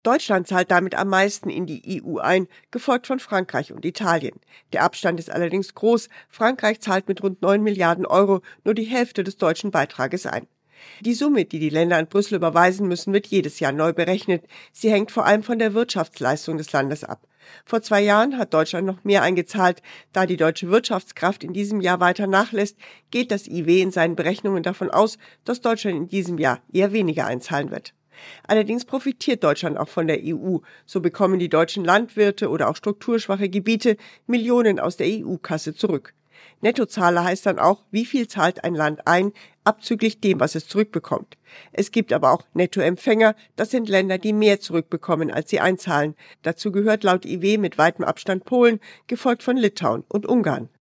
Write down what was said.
Deutschland zahlt damit am meisten in die EU ein, gefolgt von Frankreich und Italien. Der Abstand ist allerdings groß. Frankreich zahlt mit rund 9 Milliarden Euro nur die Hälfte des deutschen Beitrages ein. Die Summe, die die Länder an Brüssel überweisen müssen, wird jedes Jahr neu berechnet. Sie hängt vor allem von der Wirtschaftsleistung des Landes ab. Vor 2 Jahren hat Deutschland noch mehr eingezahlt. Da die deutsche Wirtschaftskraft in diesem Jahr weiter nachlässt, geht das IW in seinen Berechnungen davon aus, dass Deutschland in diesem Jahr eher weniger einzahlen wird. Allerdings profitiert Deutschland auch von der EU. So bekommen die deutschen Landwirte oder auch strukturschwache Gebiete Millionen aus der EU-Kasse zurück. Nettozahler heißt dann auch, wie viel zahlt ein Land ein, abzüglich dem, was es zurückbekommt. Es gibt aber auch Nettoempfänger, das sind Länder, die mehr zurückbekommen, als sie einzahlen. Dazu gehört laut IW mit weitem Abstand Polen, gefolgt von Litauen und Ungarn.